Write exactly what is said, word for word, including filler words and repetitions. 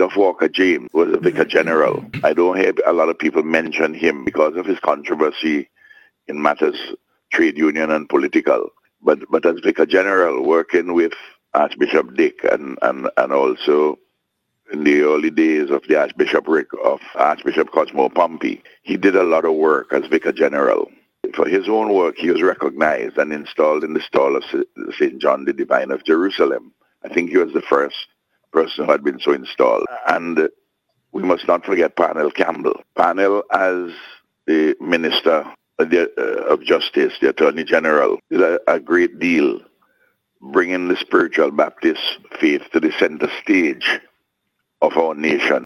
Duff Walker James was a vicar general. I don't hear a lot of people mention him because of his controversy in matters trade union and political. But but as vicar general, working with Archbishop Dick and, and, and also in the early days of the Archbishopric of Archbishop Cosmo Pompey, he did a lot of work as vicar general. For his own work, he was recognized and installed in the stall of Saint John the Divine of Jerusalem. I think he was the first person who had been so installed. And we must not forget Parnell Campbell. Parnell, as the Minister of Justice, the Attorney General, did a, a great deal bringing the spiritual Baptist faith to the center stage of our nation.